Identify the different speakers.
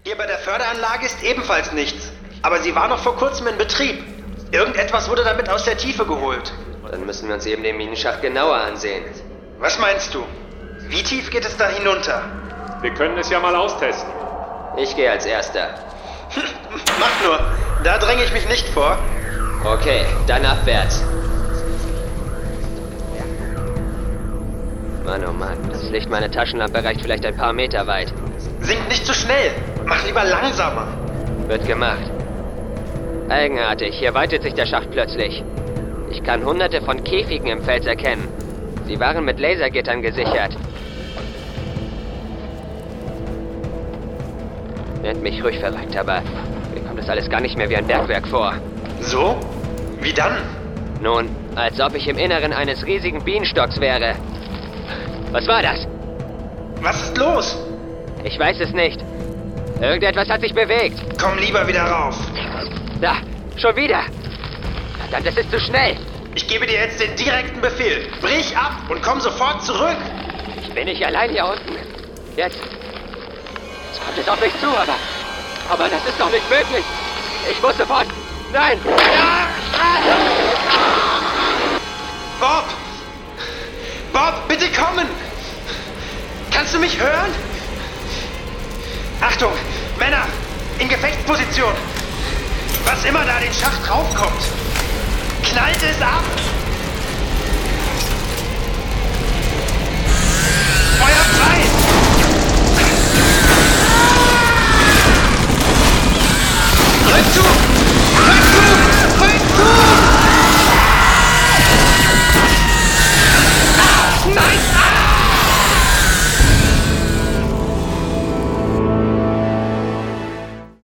Speaker 1: Hier bei der Förderanlage ist ebenfalls nichts. Aber sie war noch vor kurzem in Betrieb. Irgendetwas wurde damit aus der Tiefe geholt.
Speaker 2: Dann müssen wir uns eben den Minenschacht genauer ansehen.
Speaker 1: Was meinst du? Wie tief geht es da hinunter?
Speaker 3: Wir können es ja mal austesten.
Speaker 2: Ich gehe als Erster.
Speaker 1: Mach nur. Da dränge ich mich nicht vor.
Speaker 2: Okay, dann abwärts. Mann, oh Mann, das Licht meiner Taschenlampe reicht vielleicht ein paar Meter weit.
Speaker 1: Sink nicht zu schnell. Mach lieber langsamer.
Speaker 2: Wird gemacht. Eigenartig, hier weitet sich der Schacht plötzlich. Ich kann hunderte von Käfigen im Fels erkennen. Sie waren mit Lasergittern gesichert. Nennt mich ruhig verrückt, aber mir kommt das alles gar nicht mehr wie ein Bergwerk vor.
Speaker 1: So? Wie dann?
Speaker 2: Nun, als ob ich im Inneren eines riesigen Bienenstocks wäre. Was war das?
Speaker 1: Was ist los?
Speaker 2: Ich weiß es nicht. Irgendetwas hat sich bewegt.
Speaker 1: Komm lieber wieder rauf.
Speaker 2: Da, schon wieder. Verdammt, das ist zu schnell.
Speaker 1: Ich gebe dir jetzt den direkten Befehl. Brich ab und komm sofort zurück.
Speaker 2: Ich bin nicht allein hier unten. Jetzt kommt es auf mich zu, aber das ist doch nicht möglich. Ich muss sofort... Nein! Ja!
Speaker 1: Bob! Bob, bitte kommen! Kannst du mich hören? Achtung! Männer! In Gefechtsposition! Was immer da den Schacht raufkommt! Knallt es ab! Feuer